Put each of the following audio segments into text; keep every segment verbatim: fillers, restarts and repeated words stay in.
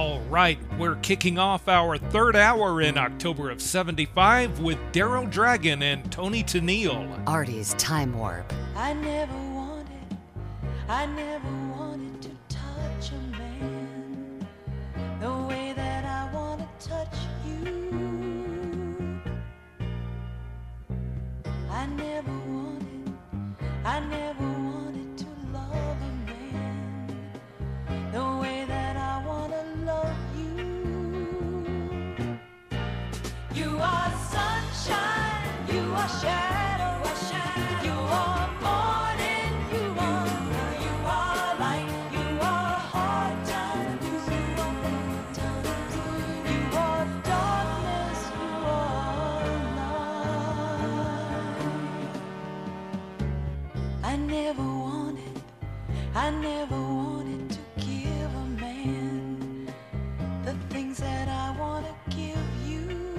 All right, we're kicking off our third hour in October of seventy-five with Daryl Dragon and Tony Tennille. Artie's Time Warp. I never wanted, I never wanted to touch a man the way that I want to touch you. I never wanted, I never wanted to love a man the way that I want to love you. You are sunshine, you are shadow, you are morning, you are night, you are light, you are hard times, you are good times, you are darkness, you are light. I never wanted, I never wanted to give a man the things that I want to give you.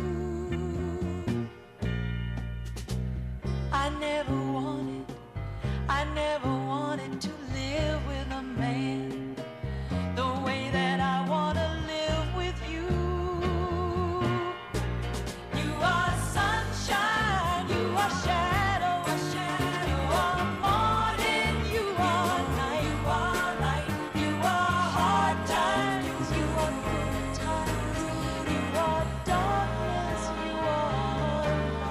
I never wanted, I never wanted to live with a man the way that I want to live with you. You are sunshine, you are shadow, you are morning, you are night, you are light, you are hard times, you are good times, you are darkness, you are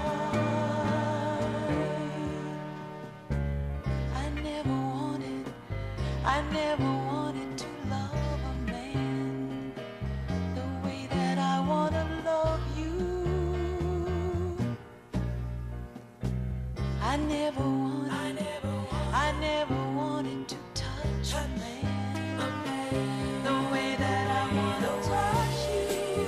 light. I never wanted, I never wanted to love a man the way that I want to love you. I never wanted, I never wanted, I never wanted to touch a man the way that I want to touch you.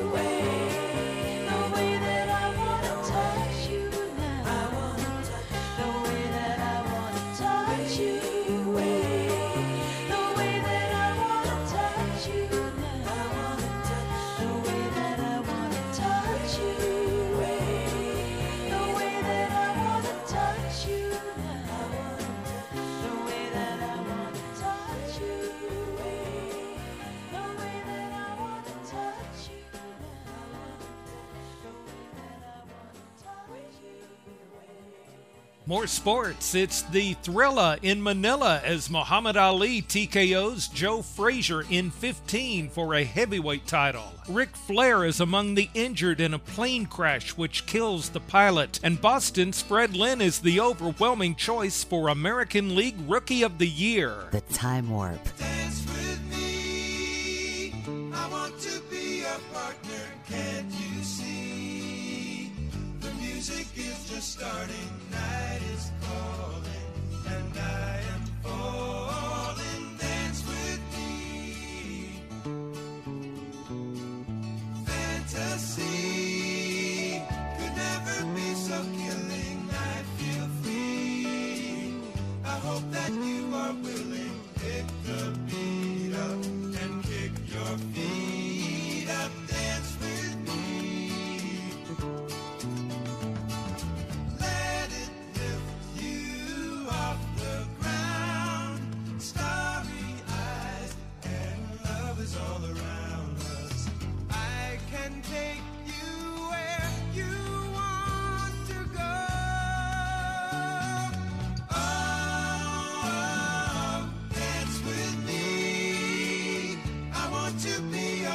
The way that I want to touch you now. The way that I want to touch you. The way that I want to touch you now. The way that I want to touch you. The way that I want to touch you now. The way that I want to touch you. The way that I want to touch you now. The way that I want to touch you. More sports. It's the Thrilla in Manila as Muhammad Ali T K Os Joe Frazier in fifteen for a heavyweight title. Ric Flair is among the injured in a plane crash which kills the pilot. And Boston's Fred Lynn is the overwhelming choice for American League Rookie of the Year. The Time Warp. Dance with me. I want to be a partner. Can't you see? The music is just starting. Night is calling, and I am falling. Dance with me. Fantasy could never be so killing. I feel free. I hope that you are willing. Pick the beat up and kick your feet up. Dance with me. Let it lift you off the ground. Starry eyes and love is all around us. I can take you where you want to go. Oh, dance with me. I want to be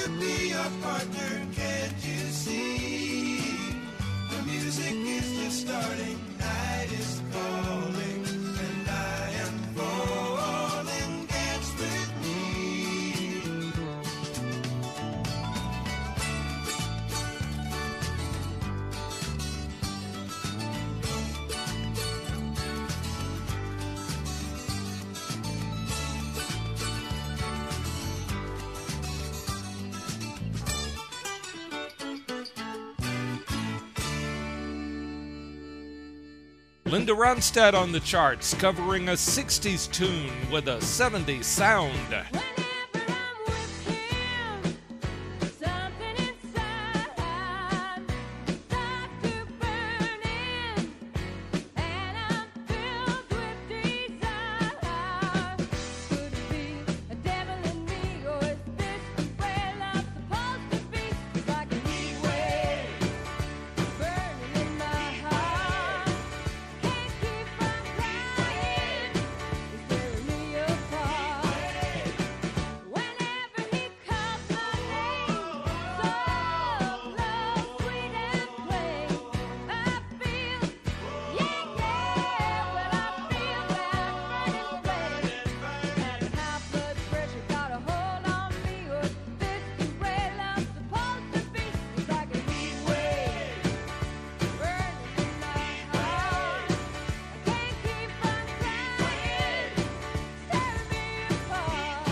to be your partner, can't you see? The music is just starting, night is calling, and I am falling, dance with me. Linda Ronstadt on the charts, covering a sixties tune with a seventies sound. Whenever I'm with him, something inside starts to burn in, and I'm filled with desire. Could it be a devil in me, or is this the way love's supposed to be? It's like a heat wave burning in my heart. Can't keep from crying. It's tearing me apart. Whenever he calls my name, soft love, sweet and plain, I feel, yeah, yeah, well I feel that burning flame. And high blood pressure got a hold on me, or is this the way love's supposed to be? It's like a heat wave burning in my heart. I can't keep from crying, it's tearing me apart.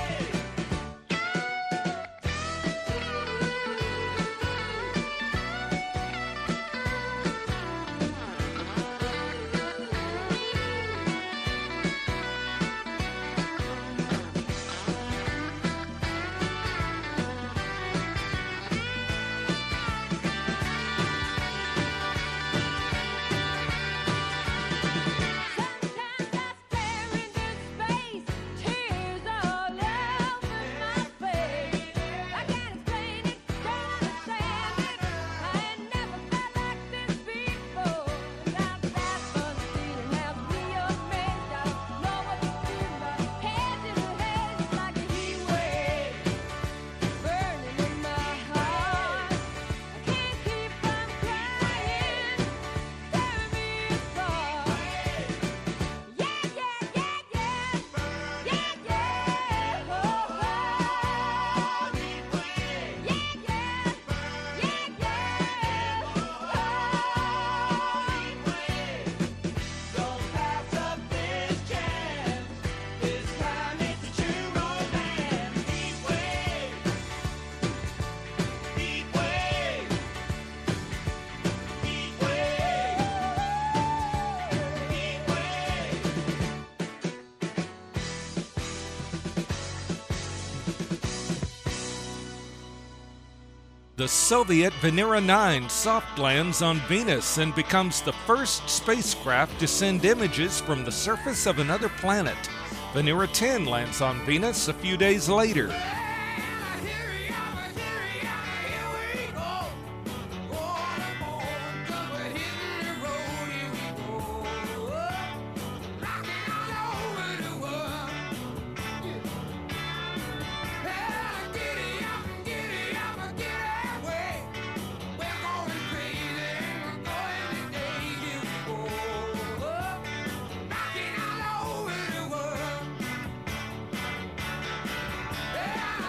Sometimes I stare into space, tears all over my face. I can't explain it, don't understand it. I ain't never felt like this before. Got that fun feeling, has me amazed. I don't know what to do, my head's in a haze. It's like a heat wave burning in my heart. I can't keep from crying, tearing me apart. Yeah, yeah, yeah, yeah, yeah, yeah, oh, oh. Yeah, yeah, yeah, yeah, oh, oh. Don't pass up this chance. This time it's a true romance. Heat wave, heat wave, heat wave, heat wave. The Soviet Venera nine soft lands on Venus and becomes the first spacecraft to send images from the surface of another planet. Venera ten lands on Venus a few days later. Yeah.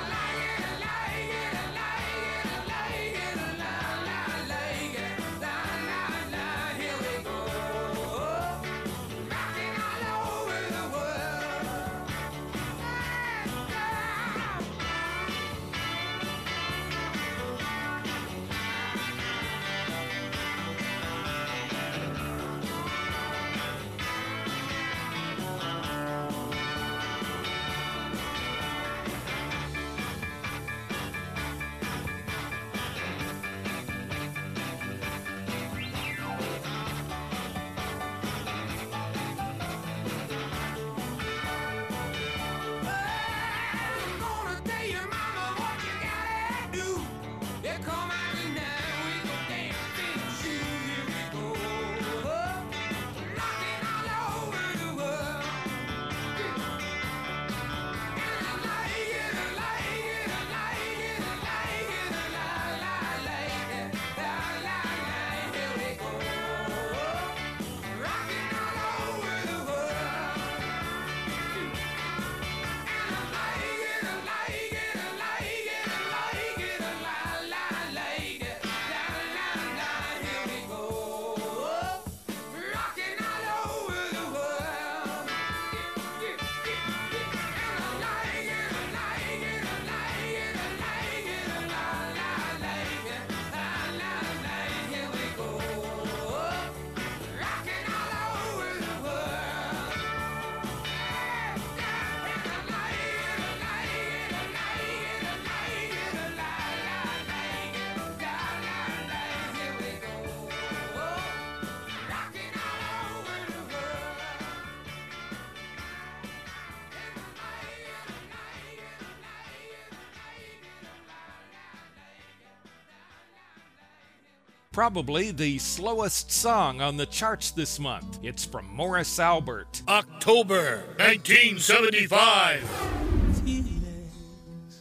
probably the slowest song on the charts this month. It's from Morris Albert. October nineteen seventy-five. Feelings,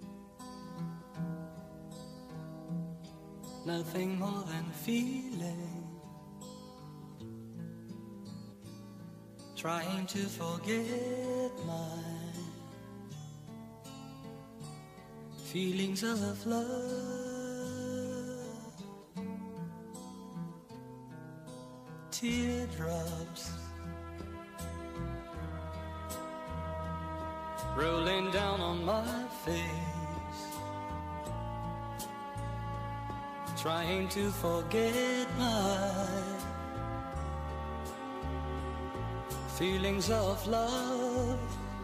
nothing more than feeling, trying to forget my feelings of love. Teardrops rolling down on my face, trying to forget my feelings of love.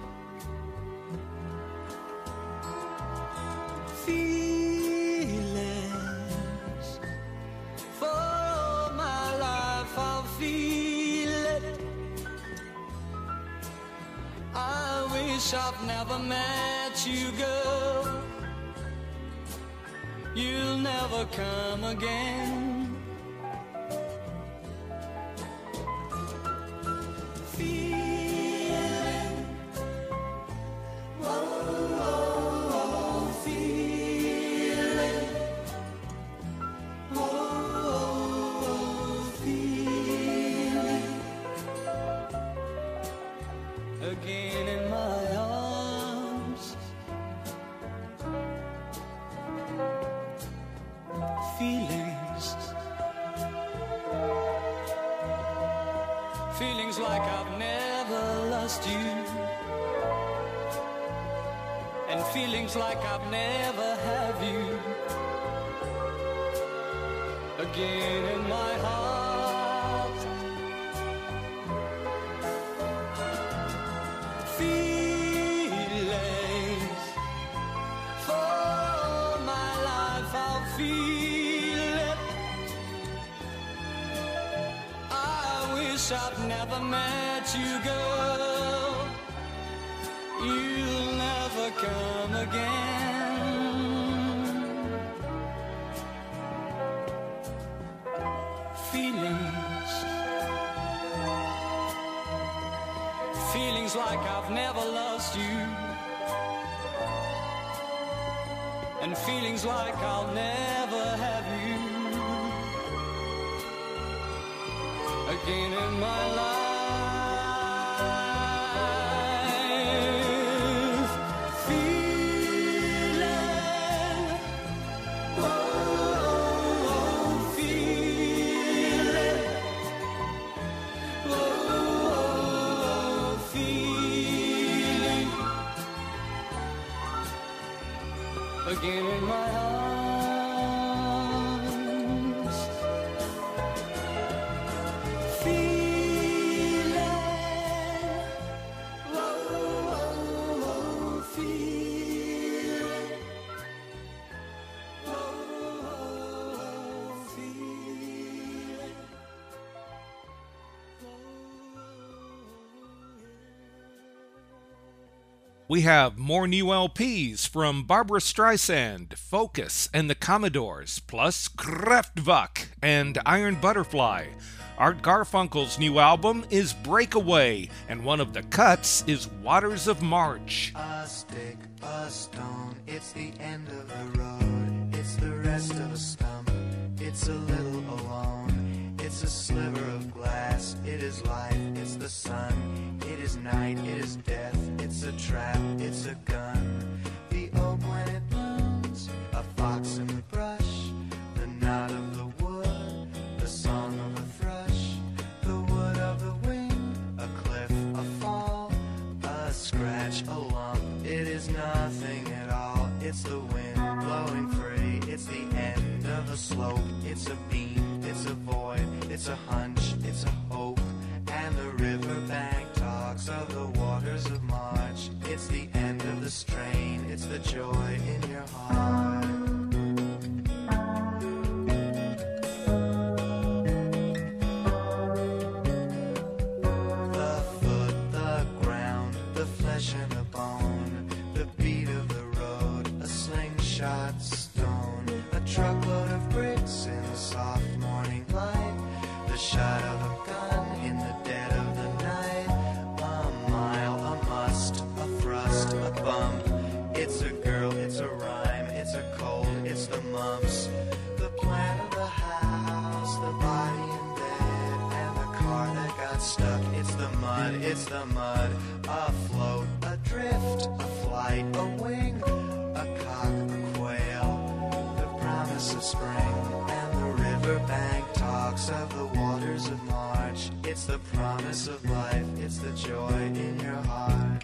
Feelings, for all my life I'll feel it. I wish I've never met you, girl. You'll never come again. Feeling, whoa, whoa, whoa, feeling, whoa, whoa, whoa, feeling, again in my arms. Feelings, feelings like I've never lost you, and feelings like I've never have you, again in my heart. Feelings, for all my life I'll feel it. I wish I'd never met you, girl. You'll never come again. Feelings, feelings like I've never lost you, and feelings like I'll never have you again in my life. Feeling, whoa, feeling, whoa, feeling, again in my arms. Feeling, whoa, whoa, feeling, whoa, feeling, We have more new L Ps from Barbra Streisand, Focus, and the Commodores, plus Kraftwerk and Iron Butterfly. Art Garfunkel's new album is Breakaway, and one of the cuts is Waters of March. A stick, a stone, it's the end of the road. It's the rest of a stump, it's a little alone. It's a sliver of glass, it is life, it's the sun. It is night, it is death, it's a trap, it's a gun. The oak when it blooms, a fox in the brush. The knot of the wood, the song of a thrush. The wood of the wing, a cliff, a fall. A scratch, a lump, it is nothing at all. It's the wind blowing free, it's the end of a slope. It's a beam, it's a void, it's a hunch, it's a hope. And the riverbank talks of the waters of March. It's the end of the strain, it's the joy in your heart. The foot, the ground, the flesh and the bone. The beat of the road, a slingshot stone. A truckload of bricks in the soft a wing, a cock, a quail, the promise of spring, and the riverbank talks of the waters of March. It's the promise of life, it's the joy in your heart.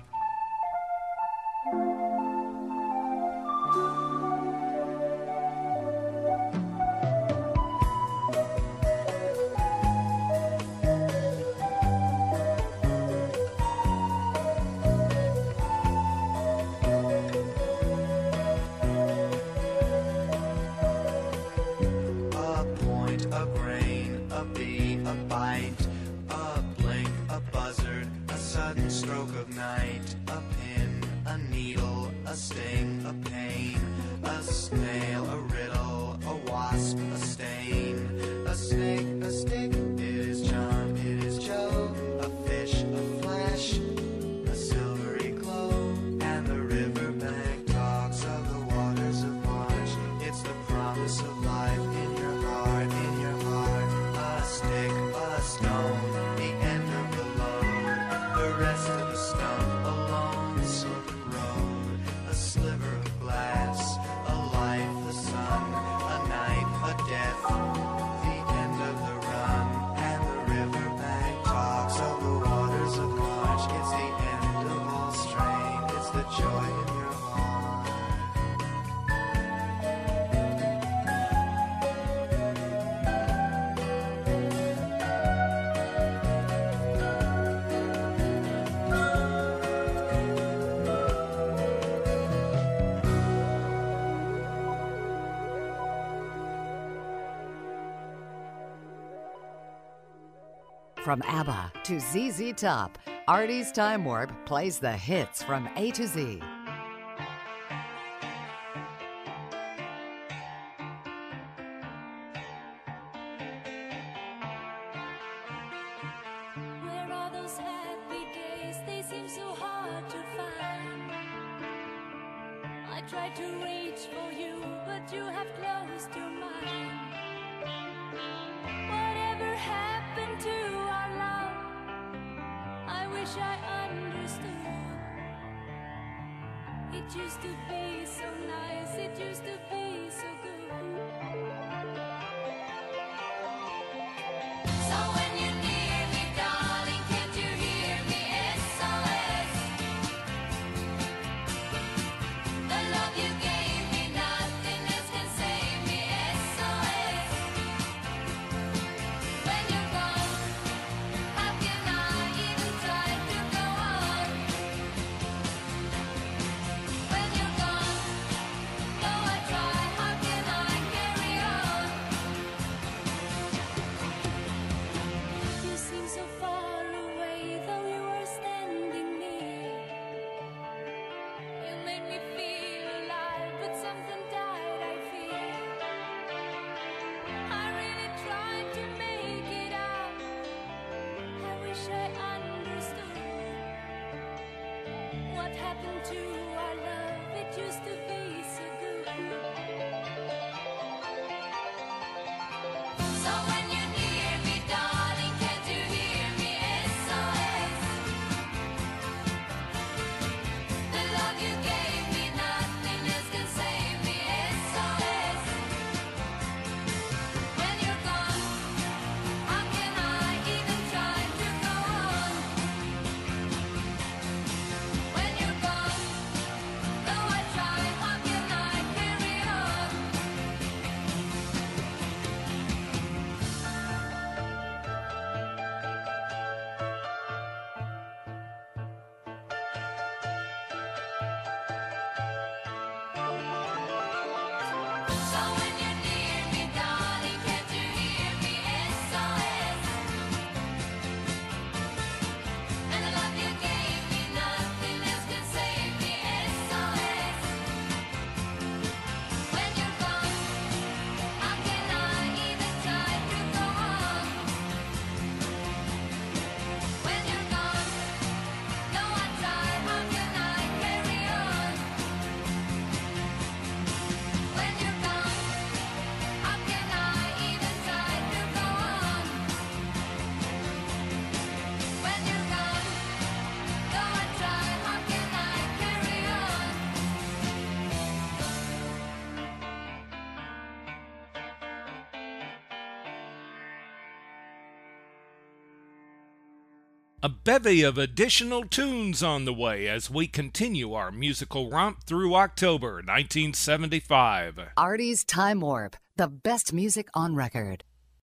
A point, a grain, a bee, a bite, a blink, a buzzard, a sudden stroke of night, a pin, a needle, a sting, a pain, a snail, a riddle, a wasp, a stain, a snake, a stick, it is John, it is Joe, a fish, a flash, a silvery glow, and the riverbank talks of the waters of March. It's the promise of life in your heart, in your heart. A stick, a stone, the end of the load, the rest of the stump, a lonesome road, a sliver of glass, a life, the sun, a night, a death, the end of the run, and the riverbank talks of the waters of March. It's the end of all strain, it's the joy in your heart. From ABBA to Z Z Top, Artie's Time Warp plays the hits from A to Z. Where are those happy days? They seem so hard to find. I tried to reach for you, but you have closed your mind. Whatever happened to our love? I wish I understood. It used to be so nice, it used to be so good. So when you near me, darling, can't you hear me? S O S. The love you gave me, nothing else can save me. S O S. When you're gone, how can I even try to go on? When you're gone, though I try, how can I carry on? A bevy of additional tunes on the way as we continue our musical romp through October nineteen seventy-five. Artie's Time Warp, the best music on record.